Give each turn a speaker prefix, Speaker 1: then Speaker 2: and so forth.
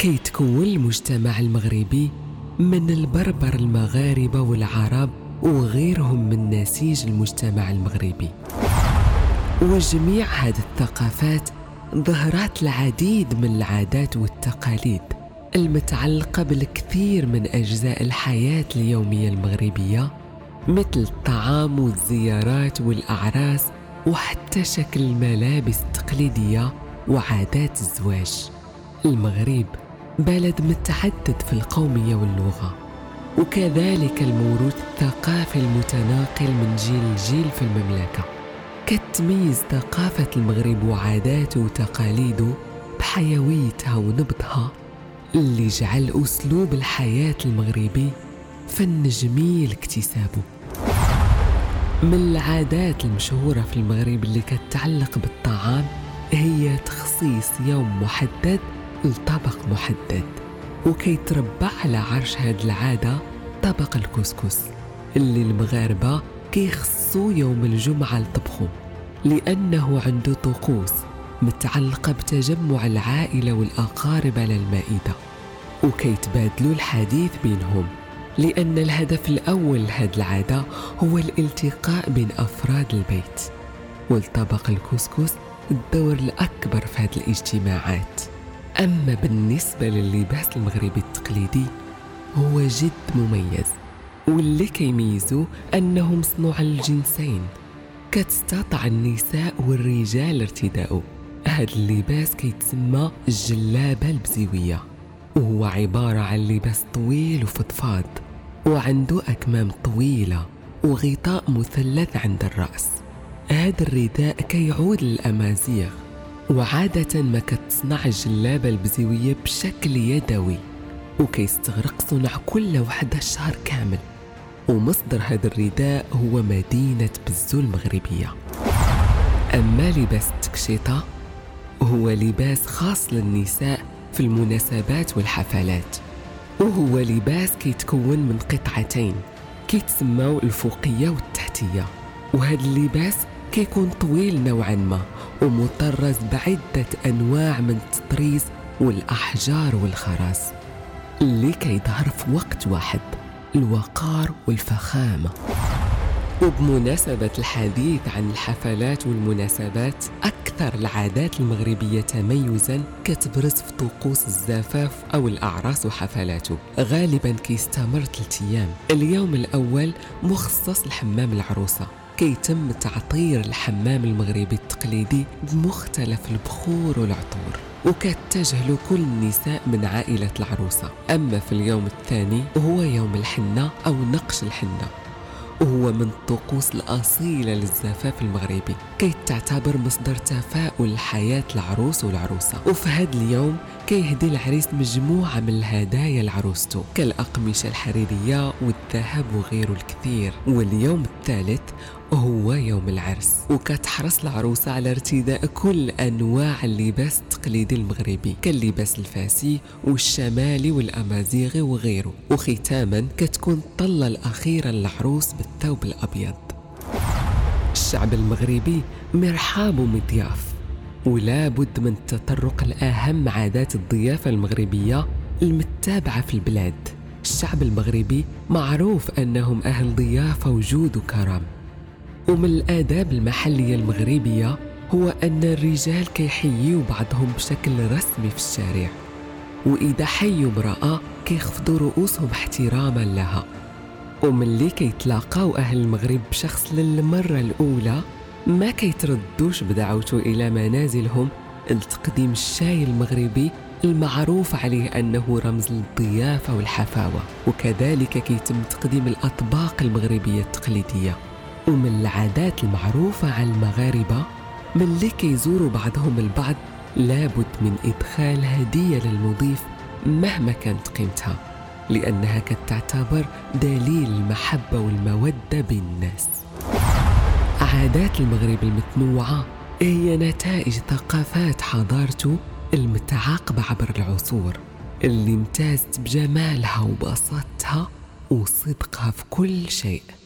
Speaker 1: كيتكون المجتمع المغربي من البربر المغاربة والعرب وغيرهم من نسيج المجتمع المغربي. وجميع هذه الثقافات ظهرت العديد من العادات والتقاليد المتعلقة بالكثير من أجزاء الحياة اليومية المغربية، مثل الطعام والزيارات والأعراس وحتى شكل الملابس التقليدية وعادات الزواج. المغرب بلد متعدد في القومية واللغة، وكذلك الموروث الثقافي المتناقل من جيل لجيل في المملكة. كتميز ثقافة المغرب وعاداته وتقاليده بحيويتها ونبضها اللي جعل أسلوب الحياة المغربي فن جميل اكتسابه. من العادات المشهورة في المغرب اللي كتعلق بالطعام هي تخصيص يوم محدد لطبق محدد، وكيتربع على عرش هاد العادة طبق الكسكس اللي المغاربة كيخصوا يوم الجمعة لطبخه، لأنه عنده طقوس متعلقة بتجمع العائلة والأقارب على المائدة، وكيتبادلوا الحديث بينهم، لأن الهدف الأول لهاد العادة هو الالتقاء بين أفراد البيت. والطبق الكسكس الدور الأكبر في هاد الاجتماعات. أما بالنسبة لللباس المغربي التقليدي هو جد مميز، واللي كيميزو أنه مصنوع الجنسين، كتستطع النساء والرجال ارتداؤه. هاد اللباس كيتسمى الجلابة البزيوية، وهو عبارة عن لباس طويل وفضفاض وعنده أكمام طويلة وغطاء مثلث عند الرأس. هذا الرداء كيعود للأمازيغ، وعادة ما كتصنع الجلابة البزيوية بشكل يدوي، وكيستغرق صنع كل وحدة شهر كامل. ومصدر هذا الرداء هو مدينة بزو المغربية. أما لباس التكشيطة هو لباس خاص للنساء في المناسبات والحفلات، وهو لباس كيتكون من قطعتين كيتسموا الفوقية والتحتية. وهذا اللباس كيكون طويل نوعا ما ومطرز بعدة أنواع من التطريز والأحجار والخرز اللي كيظهر في وقت واحد، الوقار والفخامة. وبمناسبة الحديث عن الحفلات والمناسبات، أكثر العادات المغربية تميزاً كتبرز في طقوس الزفاف أو الأعراس وحفلاته. غالباً كيستمر 3 أيام. اليوم الأول مخصص لحمام العروسة، كيتم تعطير الحمام المغربي التقليدي بمختلف البخور والعطور، وكتجهل كل النساء من عائلة العروسة. أما في اليوم الثاني وهو يوم الحنة أو نقش الحنة، وهو من الطقوس الأصيلة للزفاف المغربي، كي تعتبر مصدر تفاؤل حياة العروس والعروسة. وفي هذا اليوم كيهدي العريس مجموعة من الهدايا لعروسته كالأقمشة الحريرية والذهب وغيره الكثير. واليوم الثالث هو يوم العرس، وكتحرص العروسة على ارتداء كل أنواع اللباس التقليدي المغربي كاللباس الفاسي والشمالي والأمازيغي وغيره. وختاما كتكون الطلة الأخيرة للعروس بالثوب الأبيض. الشعب المغربي مرحاب ومضياف، ولا بد من التطرق لأهم عادات الضيافة المغربية المتبعة في البلاد. الشعب المغربي معروف أنهم أهل ضيافة وجود وكرم. ومن الآداب المحلية المغربية هو أن الرجال كيحيوا بعضهم بشكل رسمي في الشارع، وإذا حيوا امرأة كيخفضوا رؤوسهم احتراما لها. وملي كيتلاقاو أهل المغرب بشخص للمرة الأولى ما كيتردوش بدعوته إلى منازلهم لتقديم الشاي المغربي المعروف عليه أنه رمز للضيافة والحفاوة، وكذلك كيتم تقديم الأطباق المغربية التقليدية. ومن العادات المعروفة على المغاربة ملي كيزوروا بعضهم البعض لابد من إدخال هدية للمضيف مهما كانت قيمتها، لأنها كتعتبر دليل المحبة والمودة بين الناس. عادات المغرب المتنوعة هي نتائج ثقافات حضارته المتعاقبة عبر العصور، اللي امتازت بجمالها وبساطتها وصدقها في كل شيء.